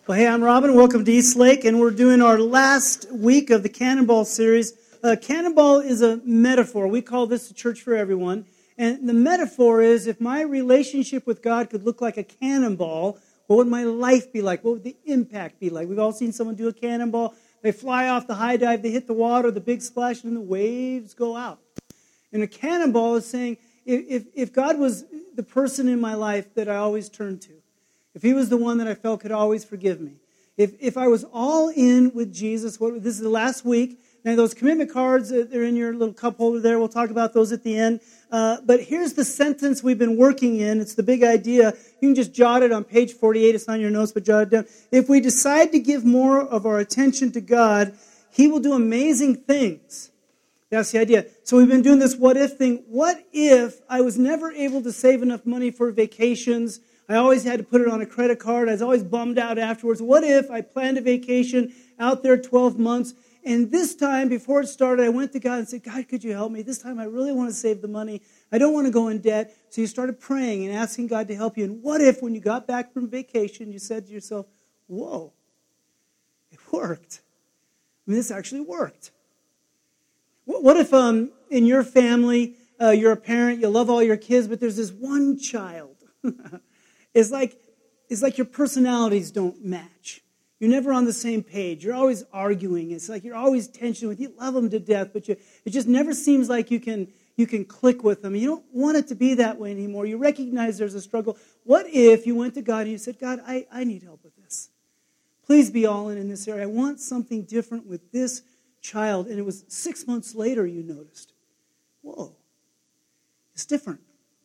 Well, hey, I'm Robin. Welcome to East Lake, and we're doing our last week of the Cannonball series. Cannonball is a metaphor. We call this a church for everyone. And the metaphor is, if my relationship with God could look like a cannonball, what would my life be like? What would the impact be like? We've all seen someone do a cannonball. They fly off the high dive, they hit the water, the big splash, and the waves go out. And a cannonball is saying, if God was the person in my life that I always turn to, if he was the one that I felt could always forgive me, if I was all in with Jesus, this is the last week. Now, those commitment cards, they're in your little cup holder there. We'll talk about those at the end. But here's the sentence we've been working in. It's the big idea. You can just jot it on page 48. It's not in your notes, but jot it down. If we decide to give more of our attention to God, he will do amazing things. That's the idea. So we've been doing this what if thing. What if I was never able to save enough money for vacations? I always had to put it on a credit card. I was always bummed out afterwards. What if I planned a vacation out there 12 months, and this time, before it started, I went to God and said, God, could you help me? This time I really want to save the money. I don't want to go in debt. So you started praying and asking God to help you. And what if, when you got back from vacation, you said to yourself, whoa, it worked. I mean, this actually worked. What if in your family, you're a parent, you love all your kids, but there's this one child. It's like your personalities don't match. You're never on the same page. You're always arguing. It's like you're always tension with. You love them to death, but it just never seems like you can click with them. You don't want it to be that way anymore. You recognize there's a struggle. What if you went to God and you said, God, I need help with this. Please be all in this area. I want something different with this child. And it was 6 months later you noticed, whoa, it's different.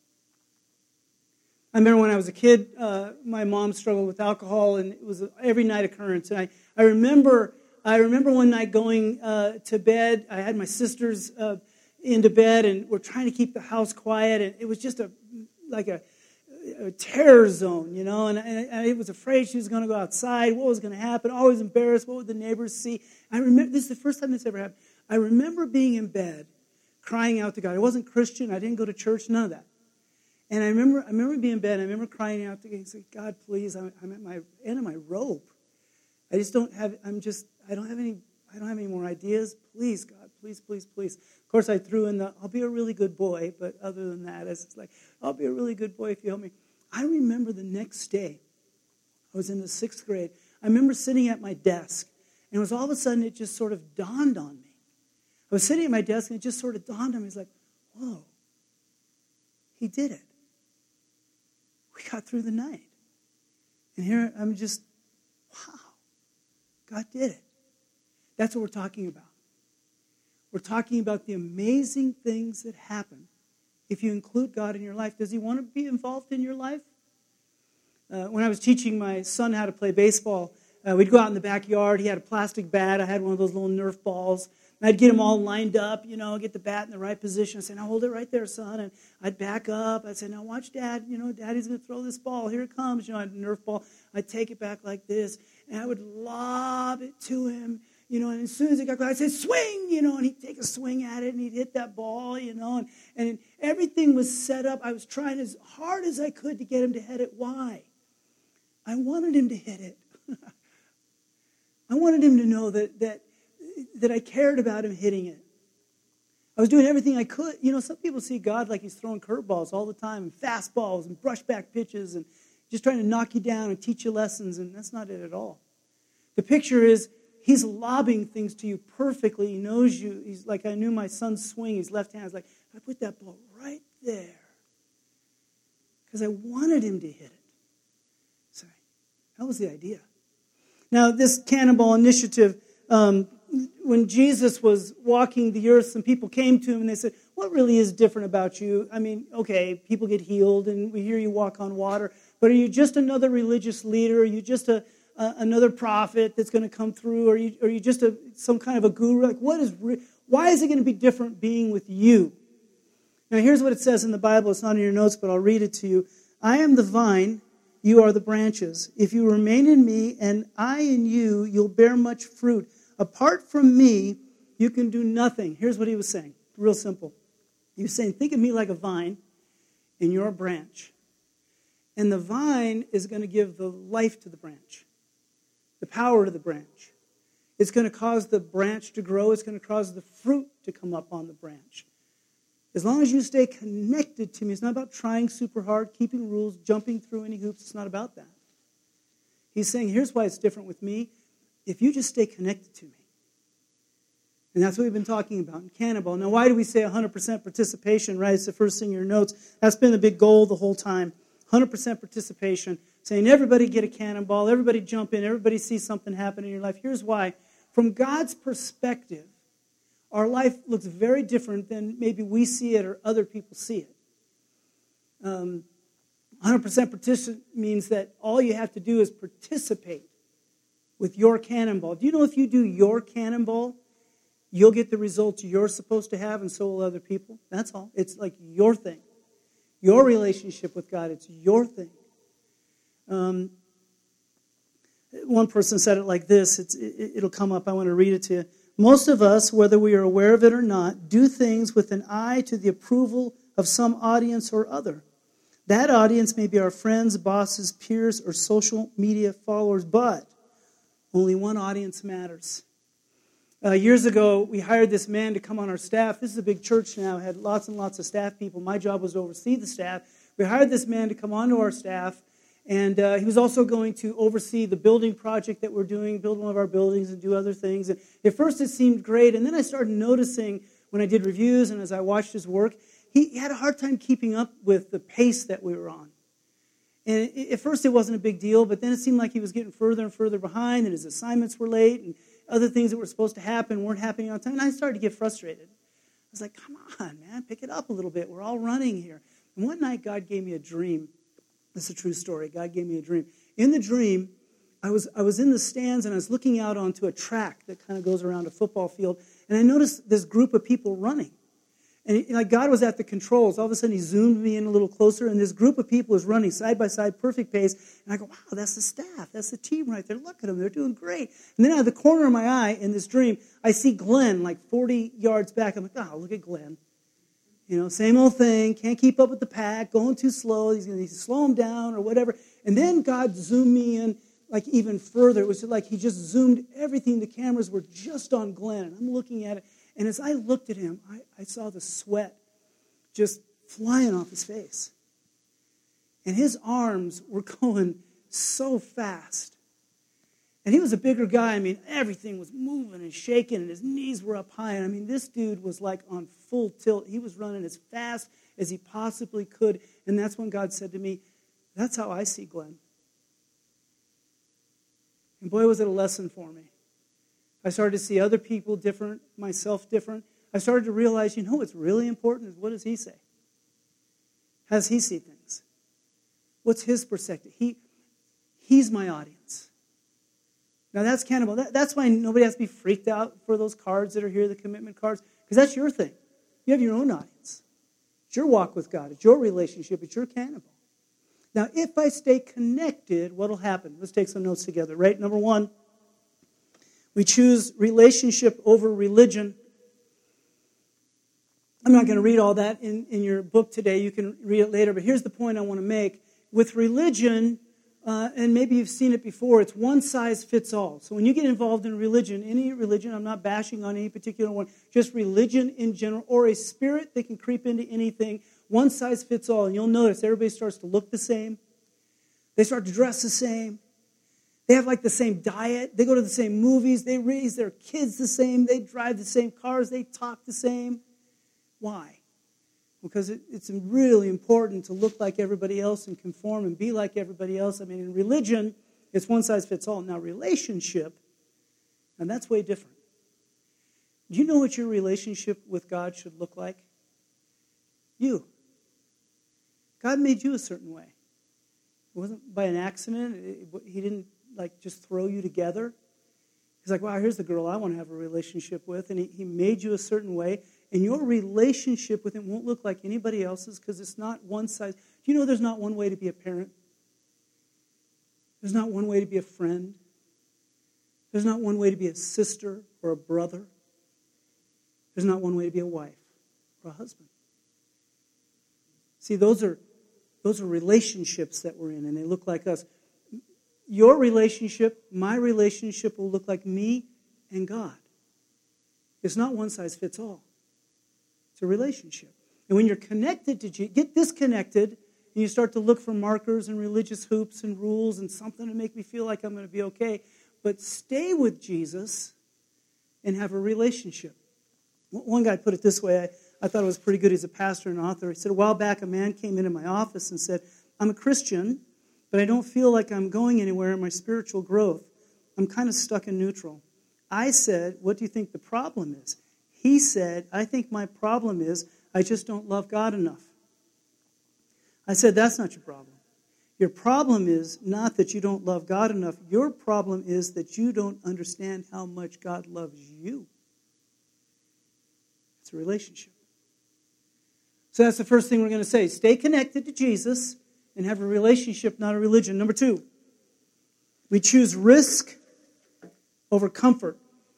I remember when I was a kid, my mom struggled with alcohol, and it was an every night occurrence. And I remember one night going to bed. I had my sisters into bed, and we're trying to keep the house quiet, and it was just like a terror zone, you know. And I was afraid she was going to go outside. What was going to happen? Always embarrassed. What would the neighbors see? I remember this is the first time this ever happened. I remember being in bed, crying out to God. I wasn't Christian. I didn't go to church. None of that. And I remember being in bed. I remember crying out to God, saying, "God, please, I'm at my end of my rope. I just don't have. I don't have any more ideas. Please, God, please, please, please." Of course, I threw in "I'll be a really good boy," but other than that, it's like, "I'll be a really good boy if you help me." I remember the next day, I was in the 6th grade. I remember sitting at my desk, and it was all of a sudden it just sort of dawned on me. I was sitting at my desk, and it just sort of dawned on me. It's like, whoa, he did it. We got through the night. And here I'm just, wow, God did it. That's what we're talking about. We're talking about the amazing things that happen if you include God in your life. Does he want to be involved in your life? When I was teaching my son how to play baseball, we'd go out in the backyard. He had a plastic bat. I had one of those little Nerf balls. I'd get them all lined up, you know, get the bat in the right position. I'd say, "Now hold it right there, son." And I'd back up. I'd say, "Now watch Dad. You know, Daddy's going to throw this ball. Here it comes." You know, I'd Nerf ball. I'd take it back like this, and I would lob it to him, you know. And as soon as it got close, I'd say, "Swing," you know, and he'd take a swing at it, and he'd hit that ball, you know. And everything was set up. I was trying as hard as I could to get him to hit it. Why? I wanted him to hit it. I wanted him to know that I cared about him hitting it. I was doing everything I could. You know, some people see God like he's throwing curveballs all the time, and fastballs and brushback pitches, and just trying to knock you down and teach you lessons, and that's not it at all. The picture is he's lobbing things to you perfectly. He knows you. He's like, I knew my son's swing, his left hand. I was like, I put that ball right there because I wanted him to hit it. So that was the idea. Now, this Cannonball Initiative, when Jesus was walking the earth, some people came to him and they said, "What really is different about you? I mean, okay, people get healed and we hear you walk on water, but are you just another religious leader? Are you just another prophet that's going to come through? Are you just some kind of a guru? Like, why is it going to be different being with you?" Now, here's what it says in the Bible. It's not in your notes, but I'll read it to you. "I am the vine, you are the branches. If you remain in me and I in you, you'll bear much fruit. Apart from me, you can do nothing." Here's what he was saying. Real simple. He was saying, think of me like a vine, and you're a branch. And the vine is going to give the life to the branch. power to the branch. It's going to cause the branch to grow. It's going to cause the fruit to come up on the branch. As long as you stay connected to me, it's not about trying super hard, keeping rules, jumping through any hoops. It's not about that. He's saying, here's why it's different with me. If you just stay connected to me. And that's what we've been talking about in Cannonball. Now, why do we say 100% participation, right? It's the first thing in your notes. That's been the big goal the whole time. 100% participation. Saying everybody get a cannonball, everybody jump in, everybody see something happen in your life. Here's why. From God's perspective, our life looks very different than maybe we see it or other people see it. 100% participation means that all you have to do is participate with your cannonball. Do you know if you do your cannonball, you'll get the results you're supposed to have, and so will other people? That's all. It's like your thing. Your relationship with God, it's your thing. One person said it like this. It'll come up. I want to read it to you. Most of us, whether we are aware of it or not, do things with an eye to the approval of some audience or other. That audience may be our friends, bosses, peers, or social media followers, but only one audience matters. Years ago, we hired this man to come on our staff. This is a big church now. It had lots and lots of staff people. My job was to oversee the staff. We hired this man to come onto our staff, and he was also going to oversee the building project that we're doing, build one of our buildings and do other things. And at first it seemed great, and then I started noticing when I did reviews and as I watched his work, he had a hard time keeping up with the pace that we were on. And at first it wasn't a big deal, but then it seemed like he was getting further and further behind, and his assignments were late, and other things that were supposed to happen weren't happening on time. And I started to get frustrated. I was like, come on, man, pick it up a little bit. We're all running here. And one night God gave me a dream. This is a true story. God gave me a dream. In the dream, I was in the stands, and I was looking out onto a track that kind of goes around a football field, and I noticed this group of people running. And like God was at the controls. All of a sudden, he zoomed me in a little closer, and this group of people is running side by side, perfect pace. And I go, wow, that's the staff. That's the team right there. Look at them. They're doing great. And then out of the corner of my eye in this dream, I see Glenn like 40 yards back. I'm like, oh, look at Glenn. You know, same old thing. Can't keep up with the pack. Going too slow. He's going to slow him down or whatever. And then God zoomed me in like even further. It was like he just zoomed everything. The cameras were just on Glenn. And I'm looking at it. And as I looked at him, I saw the sweat just flying off his face. And his arms were going so fast. And he was a bigger guy. I mean, everything was moving and shaking, and his knees were up high. And I mean, this dude was like on full tilt. He was running as fast as he possibly could. And that's when God said to me, that's how I see Glenn. And boy, was it a lesson for me. I started to see other people different, myself different. I started to realize, you know what's really important is what does he say? How does he see things? What's his perspective? He's my audience. Now that's Cannonball. That's why nobody has to be freaked out for those cards that are here, the commitment cards, because that's your thing. You have your own audience. It's your walk with God. It's your relationship. It's your Cannonball. Now, if I stay connected, what will happen? Let's take some notes together, right? Number one, we choose relationship over religion. I'm not going to read all that in your book today. You can read it later. But here's the point I want to make. With religion, and maybe you've seen it before, it's one size fits all. So when you get involved in religion, any religion, I'm not bashing on any particular one, just religion in general, or a spirit that can creep into anything, one size fits all. And you'll notice everybody starts to look the same. They start to dress the same. They have like the same diet. They go to the same movies. They raise their kids the same. They drive the same cars. They talk the same. Why? Because it's really important to look like everybody else and conform and be like everybody else. I mean, in religion, it's one size fits all. Now, relationship, and that's way different. Do you know what your relationship with God should look like? You. God made you a certain way. It wasn't by an accident. He didn't like just throw you together. He's like, wow, here's the girl I want to have a relationship with. And he made you a certain way. And your relationship with him won't look like anybody else's because it's not one size. Do you know there's not one way to be a parent? There's not one way to be a friend. There's not one way to be a sister or a brother. There's not one way to be a wife or a husband. See, those are relationships that we're in, and they look like us. your relationship, my relationship will look like me and God. It's not one size fits all. It's a relationship. And when you're connected to Jesus, get disconnected, and you start to look for markers and religious hoops and rules and something to make me feel like I'm going to be okay. But stay with Jesus and have a relationship. One guy put it this way. I thought it was pretty good. He's a pastor and author. He said, a while back, a man came into my office and said, I'm a Christian, but I don't feel like I'm going anywhere in my spiritual growth. I'm kind of stuck in neutral. I said, what do you think the problem is? He said, I think my problem is I just don't love God enough. I said, that's not your problem. Your problem is not that you don't love God enough. Your problem is that you don't understand how much God loves you. It's a relationship. So that's the first thing we're going to say. Stay connected to Jesus and have a relationship, not a religion. Number 2, we choose risk over comfort.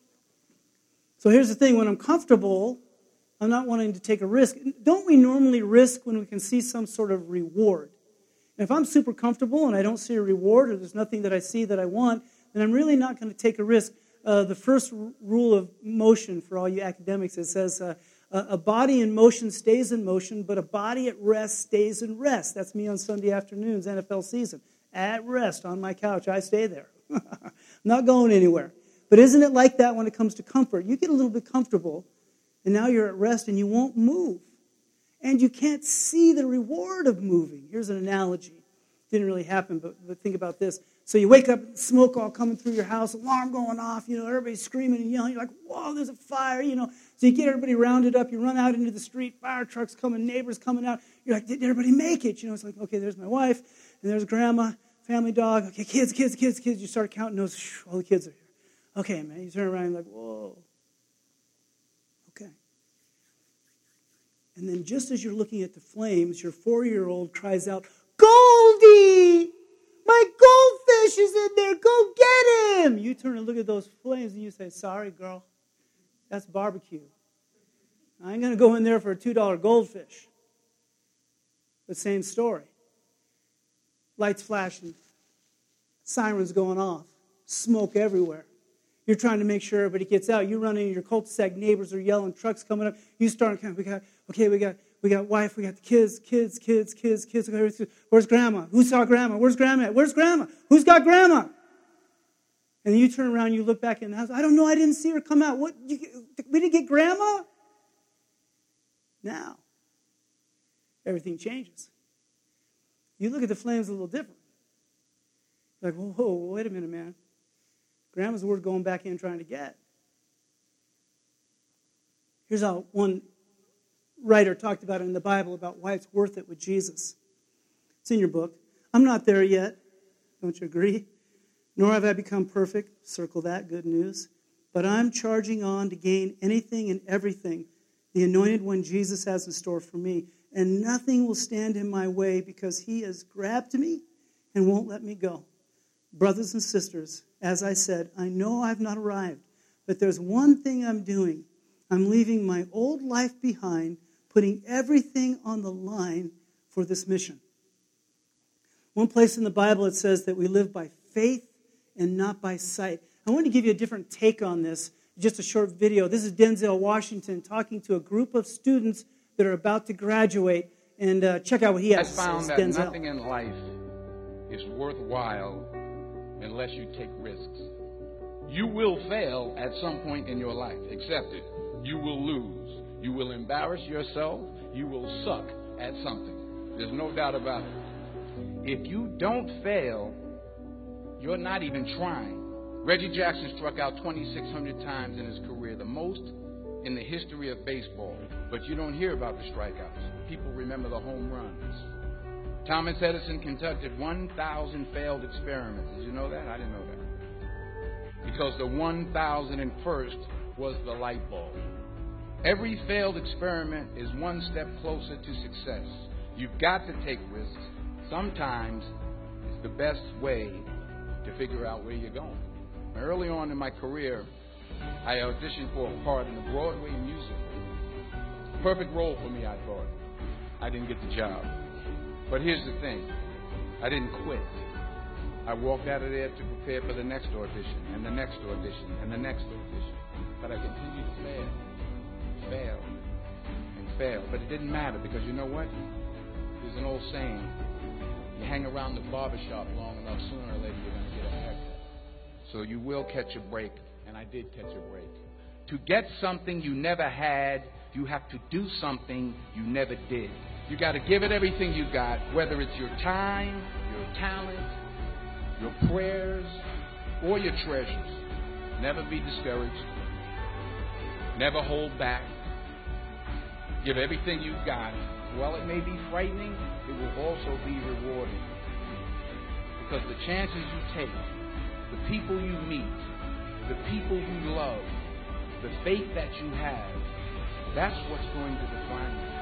So here's the thing. When I'm comfortable, I'm not wanting to take a risk. Don't we normally risk when we can see some sort of reward? And if I'm super comfortable and I don't see a reward or there's nothing that I see that I want, then I'm really not going to take a risk. The first rule of motion for all you academics, it says a body in motion stays in motion, but a body at rest stays in rest. That's me on Sunday afternoons, NFL season. At rest on my couch, I stay there. I'm not going anywhere. But isn't it like that when it comes to comfort? You get a little bit comfortable, and now you're at rest and you won't move. And you can't see the reward of moving. Here's an analogy. Didn't really happen, but think about this. So you wake up, smoke all coming through your house, alarm going off, everybody's screaming and yelling. You're like, whoa, there's a fire, So you get everybody rounded up. You run out into the street, fire trucks coming, neighbors coming out. You're like, did everybody make it? It's like, okay, there's my wife, and there's grandma, family dog. Okay, kids. You start counting those. All the kids are here. Okay, man. You turn around and you're like, whoa. Okay. And then just as you're looking at the flames, your 4-year-old cries out, Goldie! My goldfish is in there. Go get him! You turn and look at those flames and you say, sorry, girl. That's barbecue. I ain't going to go in there for a $2 goldfish. The same story. Lights flashing. Sirens going off. Smoke everywhere. You're trying to make sure everybody gets out. You run into your cul-de-sac, neighbors are yelling, trucks coming up. You start counting. We got wife, we got the kids. Where's grandma? Who saw grandma? Where's grandma? Where's grandma? Who's got grandma? And you turn around, you look back in the house. I don't know, I didn't see her come out. We didn't get grandma? Now, everything changes. You look at the flames a little different. Like, whoa, wait a minute, man. Grandma's worth going back in trying to get. Here's how one writer talked about it in the Bible about why it's worth it with Jesus. It's in your book. I'm not there yet. Don't you agree? Nor have I become perfect. Circle that. Good news. But I'm charging on to gain anything and everything the anointed one Jesus has in store for me. And nothing will stand in my way because he has grabbed me and won't let me go. Brothers and sisters, as I said, I know I've not arrived, but there's one thing I'm doing. I'm leaving my old life behind, putting everything on the line for this mission. One place in the Bible it says that we live by faith and not by sight. I want to give you a different take on this, just a short video. This is Denzel Washington talking to a group of students that are about to graduate, and check out what he has to say. I found that nothing in life is worthwhile unless you take risks. You will fail at some point in your life. Accept it. You will lose. You will embarrass yourself. You will suck at something. There's no doubt about it. If you don't fail, you're not even trying. Reggie Jackson struck out 2,600 times in his career, the most in the history of baseball. But you don't hear about the strikeouts. People remember the home runs. Thomas Edison conducted 1,000 failed experiments. Did you know that? I didn't know that. Because the 1,001st was the light bulb. Every failed experiment is one step closer to success. You've got to take risks. Sometimes it's the best way to figure out where you're going. Early on in my career, I auditioned for a part in a Broadway musical. Perfect role for me, I thought. I didn't get the job. But here's the thing. I didn't quit. I walked out of there to prepare for the next audition, and the next audition, and the next audition. But I continued to fail, and fail. But it didn't matter, because you know what? There's an old saying, you hang around the barbershop long enough, sooner or later you're going to get a haircut. So you will catch a break, and I did catch a break. To get something you never had, you have to do something you never did. You got to give it everything you got, whether it's your time, your talent, your prayers, or your treasures. Never be discouraged. Never hold back. Give everything you've got. While it may be frightening, it will also be rewarding. Because the chances you take, the people you meet, the people you love, the faith that you have, that's what's going to define you.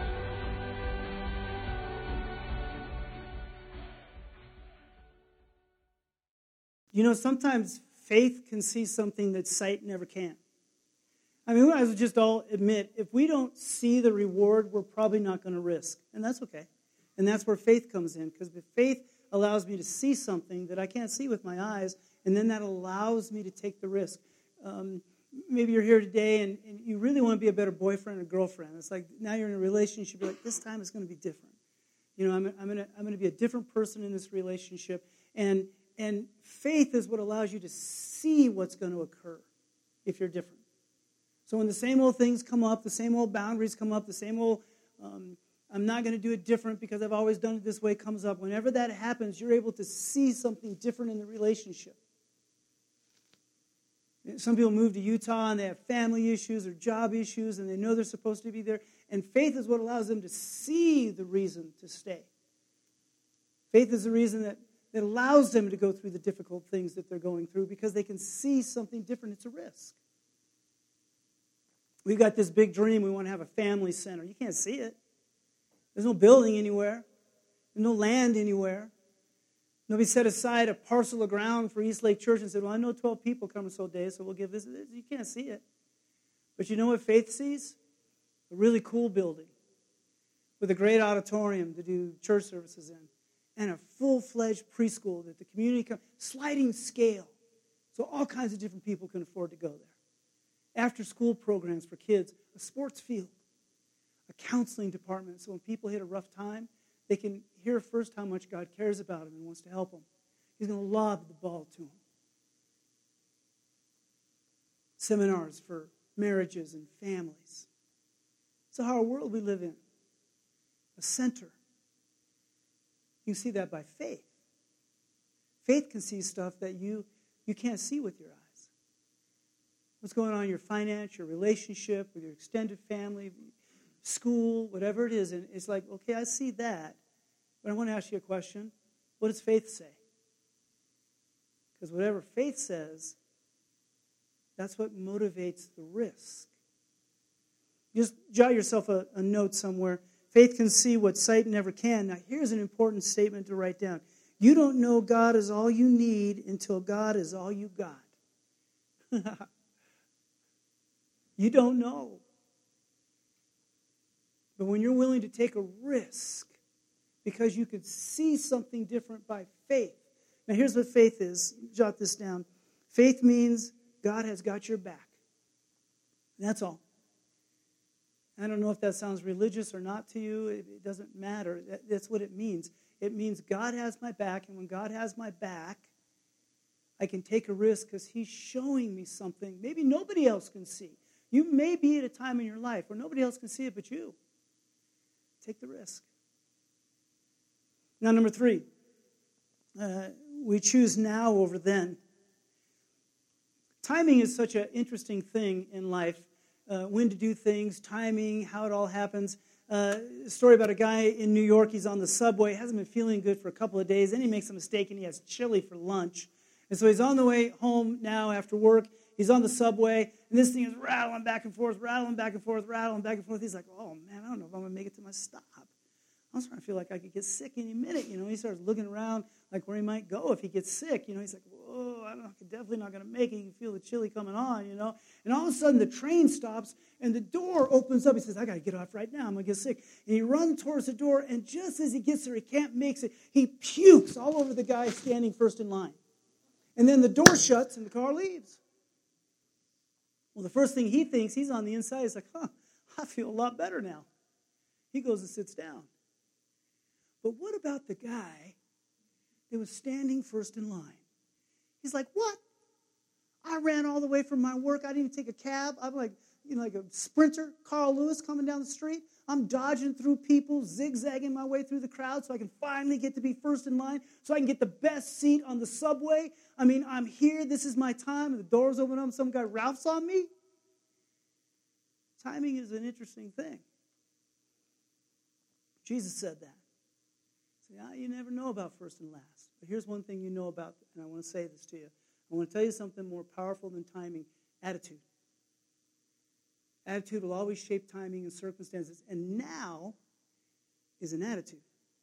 You know, sometimes faith can see something that sight never can. I mean, we might as well just all admit, if we don't see the reward, we're probably not going to risk. And that's okay. And that's where faith comes in, because faith allows me to see something that I can't see with my eyes, and then that allows me to take the risk. Maybe you're here today and you really want to be a better boyfriend or girlfriend. It's like now you're in a relationship, you're like, this time it's going to be different. You know, I'm going to be a different person in this relationship. And faith is what allows you to see what's going to occur if you're different. So when the same old things come up, the same old boundaries come up, the same old, I'm not going to do it different because I've always done it this way comes up. Whenever that happens, you're able to see something different in the relationship. Some people move to Utah and they have family issues or job issues and they know they're supposed to be there. And faith is what allows them to see the reason to stay. Faith is the reason that allows them to go through the difficult things that they're going through because they can see something different. It's a risk. We've got this big dream. We want to have a family center. You can't see it. There's no building anywhere. There's no land anywhere. Nobody set aside a parcel of ground for East Lake Church and said, well, I know 12 people coming so days, so we'll give this. You can't see it. But you know what faith sees? A really cool building with a great auditorium to do church services in and a full-fledged preschool that the community can, sliding scale, so all kinds of different people can afford to go there. After-school programs for kids, a sports field, a counseling department, so when people hit a rough time, they can hear first how much God cares about them and wants to help them. He's going to lob the ball to them. Seminars for marriages and families. So our world we live in, a center. You can see that by faith. Faith can see stuff that you can't see with your eyes. What's going on in your finance, your relationship, with your extended family, school, whatever it is. And it's like, okay, I see that. But I want to ask you a question. What does faith say? Because whatever faith says, that's what motivates the risk. Just jot yourself a note somewhere. Faith can see what sight never can. Now, here's an important statement to write down. You don't know God is all you need until God is all you got. You don't know. But when you're willing to take a risk because you can see something different by faith. Now, here's what faith is. Jot this down. Faith means God has got your back. That's all. I don't know if that sounds religious or not to you. It doesn't matter. That's what it means. It means God has my back, and when God has my back, I can take a risk because he's showing me something maybe nobody else can see. You may be at a time in your life where nobody else can see it but you. Take the risk. Now, number 3, we choose now over then. Timing is such an interesting thing in life. When to do things, timing, how it all happens. A story about a guy in New York. He's on the subway, hasn't been feeling good for a couple of days. Then he makes a mistake and he has chili for lunch. And so he's on the way home now after work. He's on the subway, and this thing is rattling back and forth, rattling back and forth, rattling back and forth. He's like, oh, man, I don't know if I'm going to make it to my stop. I'm starting to feel like I could get sick any minute. He starts looking around like where he might go if he gets sick. He's like, whoa, I'm definitely not going to make it. You can feel the chili coming on, And all of a sudden the train stops and the door opens up. He says, I got to get off right now. I'm going to get sick. And he runs towards the door, and just as he gets there, he can't make it. He pukes all over the guy standing first in line. And then the door shuts and the car leaves. Well, the first thing he thinks, he's on the inside. He's like, I feel a lot better now. He goes and sits down. But what about the guy that was standing first in line? He's like, what? I ran all the way from my work. I didn't even take a cab. I'm like a sprinter, Carl Lewis coming down the street. I'm dodging through people, zigzagging my way through the crowd so I can finally get to be first in line, so I can get the best seat on the subway. I'm here. This is my time. And the doors open up. Some guy Ralph's on me. Timing is an interesting thing. Jesus said that. So, you never know about first and last. But here's one thing you know about, and I want to say this to you. I want to tell you something more powerful than timing: attitude. Attitude will always shape timing and circumstances. And now is an attitude.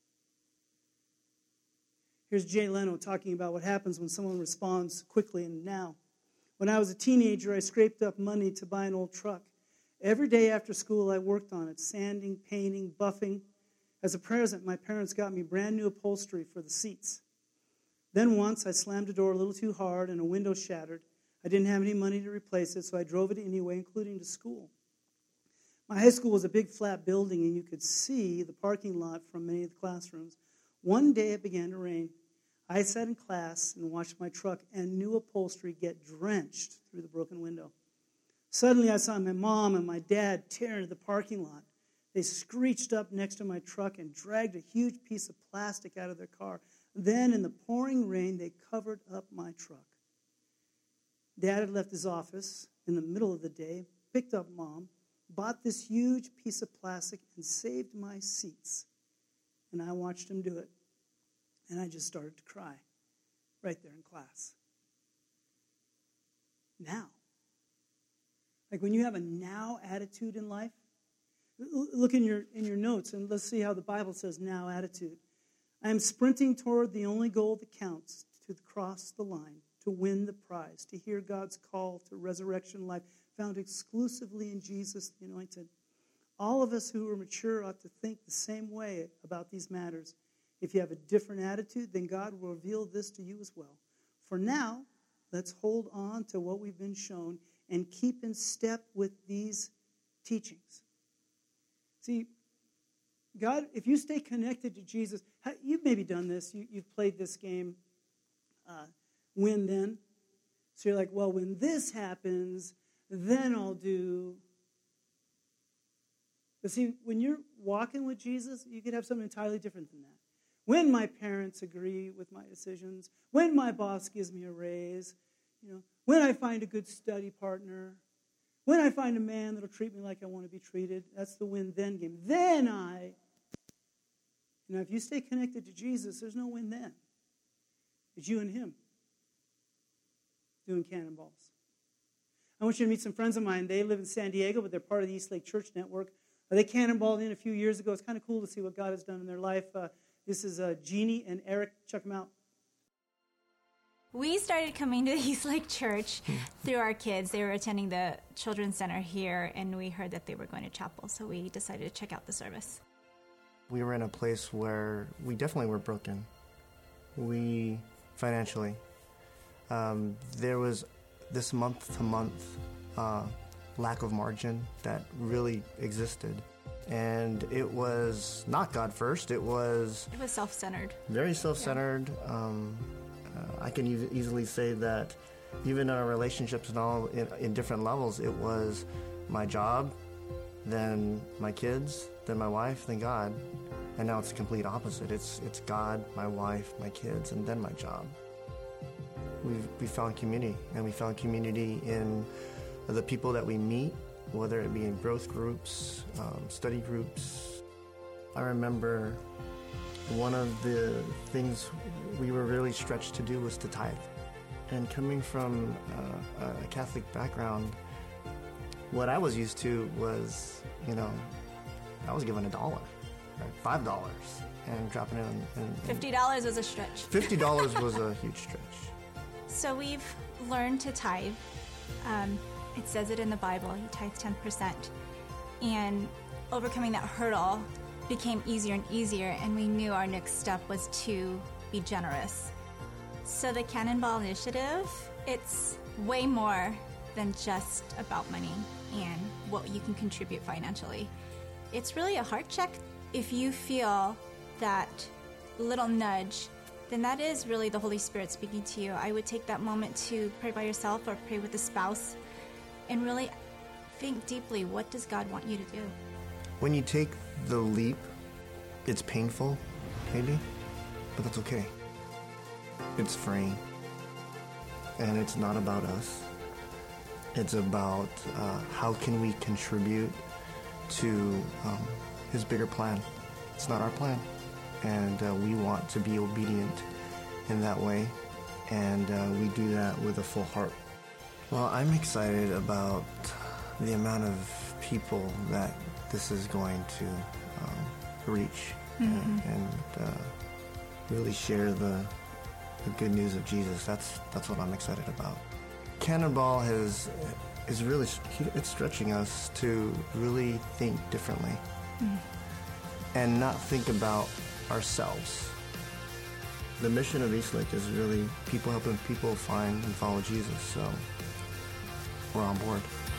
Here's Jay Leno talking about what happens when someone responds quickly and now. When I was a teenager, I scraped up money to buy an old truck. Every day after school, I worked on it, sanding, painting, buffing. As a present, my parents got me brand new upholstery for the seats. Then once, I slammed a door a little too hard and a window shattered. I didn't have any money to replace it, so I drove it anyway, including to school. My high school was a big flat building, and you could see the parking lot from many of the classrooms. One day it began to rain. I sat in class and watched my truck and new upholstery get drenched through the broken window. Suddenly I saw my mom and my dad tear into the parking lot. They screeched up next to my truck and dragged a huge piece of plastic out of their car. Then, in the pouring rain, they covered up my truck. Dad had left his office in the middle of the day, picked up Mom, bought this huge piece of plastic, and saved my seats. And I watched him do it. And I just started to cry right there in class. Now. Like when you have a now attitude in life, look in your notes and let's see how the Bible says now attitude. I am sprinting toward the only goal that counts, to cross the line, to win the prize, to hear God's call to resurrection life found exclusively in Jesus the Anointed. All of us who are mature ought to think the same way about these matters. If you have a different attitude, then God will reveal this to you as well. For now, let's hold on to what we've been shown and keep in step with these teachings. See, God, if you stay connected to Jesus, you've maybe done this. You've played this game, When Then. So you're like, well, when this happens, then I'll do. But see, when you're walking with Jesus, you could have something entirely different than that. When my parents agree with my decisions, when my boss gives me a raise, when I find a good study partner, when I find a man that'll treat me like I want to be treated, that's the win-then game. Then if you stay connected to Jesus, there's no win-then. It's you and him doing cannonballs. I want you to meet some friends of mine. They live in San Diego, but they're part of the East Lake Church Network. They cannonballed in a few years ago. It's kind of cool to see what God has done in their life. This is Jeannie and Eric. Check them out. We started coming to East Lake Church through our kids. They were attending the Children's Center here, and we heard that they were going to chapel, so we decided to check out the service. We were in a place where we definitely were broken. Financially. There was this month-to-month lack of margin that really existed. And it was not God first. It was self-centered. Very self-centered. Yeah. I can easily say that even in our relationships and all in different levels, it was my job, then my kids, then my wife, then God. And now it's the complete opposite. It's God, my wife, my kids, and then my job. We found community, and we found community in the people that we meet, whether it be in growth groups, study groups. I remember one of the things we were really stretched to do was to tithe. And coming from a Catholic background, what I was used to was, I was given $1. $5 and dropping it in $50 was a stretch. $50 was a huge stretch. So we've learned to tithe. It says it in the Bible, you tithe 10%. And overcoming that hurdle became easier and easier, and we knew our next step was to be generous. So the Cannonball Initiative, it's way more than just about money and what you can contribute financially. It's really a heart check. If you feel that little nudge, then that is really the Holy Spirit speaking to you. I would take that moment to pray by yourself or pray with a spouse and really think deeply, what does God want you to do? When you take the leap, it's painful, maybe, but that's okay. It's freeing. And it's not about us. It's about how can we contribute to his bigger plan. It's not our plan. And we want to be obedient in that way. And we do that with a full heart. Well, I'm excited about the amount of people that this is going to reach and really share the good news of Jesus. That's what I'm excited about. Cannonball is really, it's stretching us to really think differently and not think about ourselves. The mission of Eastlake is really helping people find and follow Jesus, so we're on board.